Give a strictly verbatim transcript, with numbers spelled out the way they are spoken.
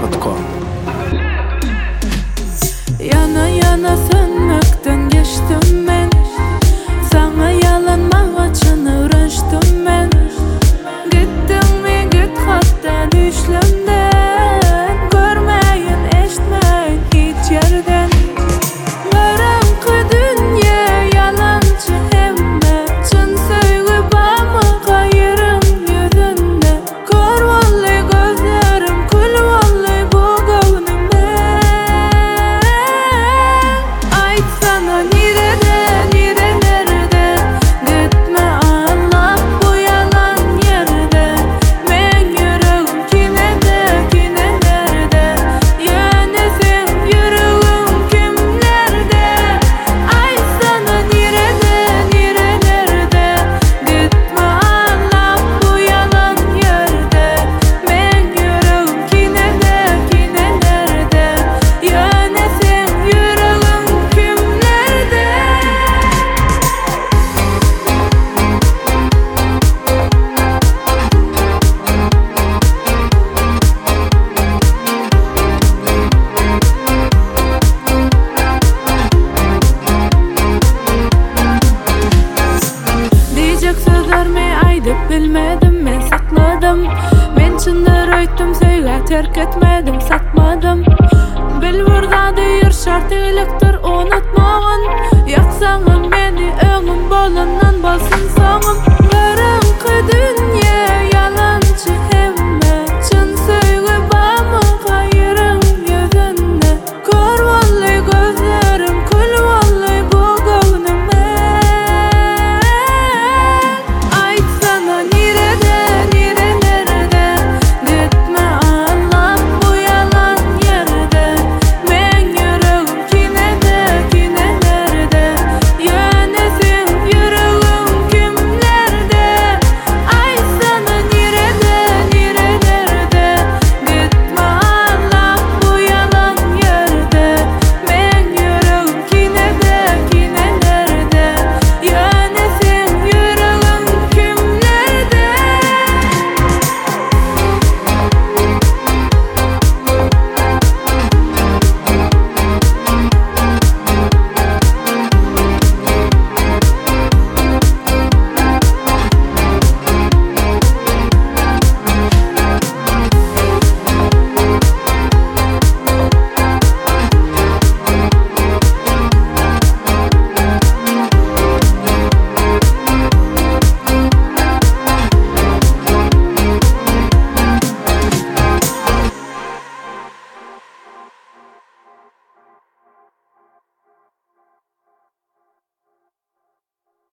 nokta com. Yana yana sönmekten geçtim men, sana yalanmak için uğraştım men. Gittin mi git hatta düşlemden, görmeyin eşitmeyin hiç yerden. Karanlık dünya yalancı hemme, çın söylü bağımı kayırım yüzünde. Kör vallahi gözlerim, kül vallahi bu gönlümde. Aytsana nerede, nere nerede, gitme Allah bu yalan yerde. Men yüreğim kine de, kine nerede, yani sen yüreğim kimlerde. Aytsana nerede, nere nerede, gitme Allah bu yalan yerde. Men yüreğim kine de, kine nerede, yani sen yüreğim kimlerde. Diyecek sözlerimi aydıp bilmedim, men sakladım. Men çındır öýtdüm, söýge terk etmedim, satmadım. Bil burada diýir şart elektir unutmagyn. Ýaksaňam meni öňüm bolandan bolsun soňum. Karanlyk dünya